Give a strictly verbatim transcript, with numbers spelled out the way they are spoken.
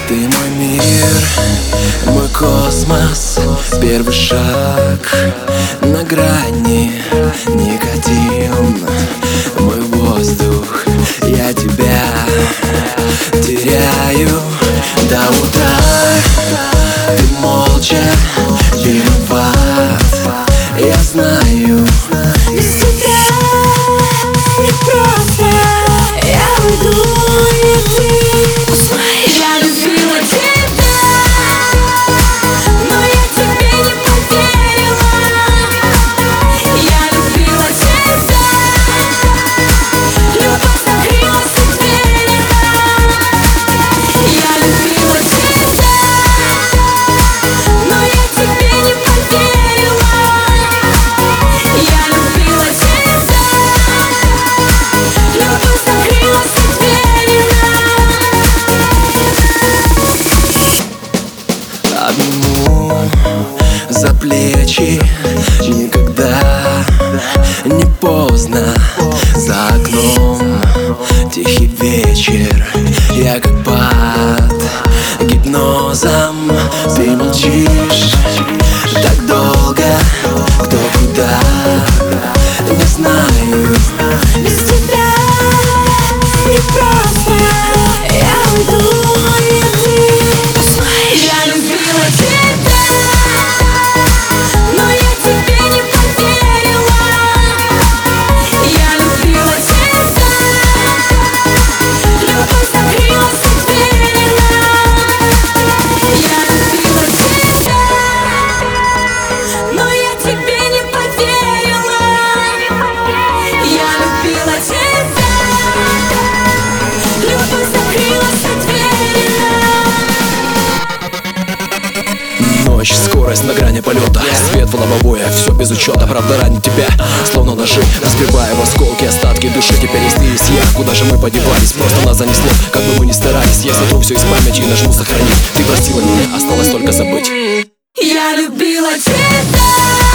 Ты мой мир, мой космос, первый шаг на грани, никотин, мой воздух, я тебя теряю до утра. Ты молча виноват, я знаю. Без тебя непросто, я уйду, и ты. Я любила тебя, но я тебе не поверила. Я любила тебя, любовь согрелась и верила. Я любила тебя, но я тебе не поверила. Я любила тебя, любовь согрелась и верила. Обниму за плечи, никогда не поздно. За окном тихий вечер, я как под гипнозом. Ты молчишь так долго, кто куда, не знаю. Без тебя непросто, я уйду, и ты. Я любила тебя, но я тебе не поверила. Я любила тебя, любовь согрелась и верила. Я любила тебя, но я тебе не поверила. Я любила тебя, любовь согрелась и верила. Ночь, скорость на грани полета, свет в лобовое, все без учета. Правда ранит тебя, словно ножи, разбивая в осколки остатки души. Теперь есть ты, есть я, куда же мы подевались? Просто нас занесло, как бы мы ни старались. Я сотру все из памяти и нажму сохранить. Ты простила меня, осталось только забыть. Я любила тебя.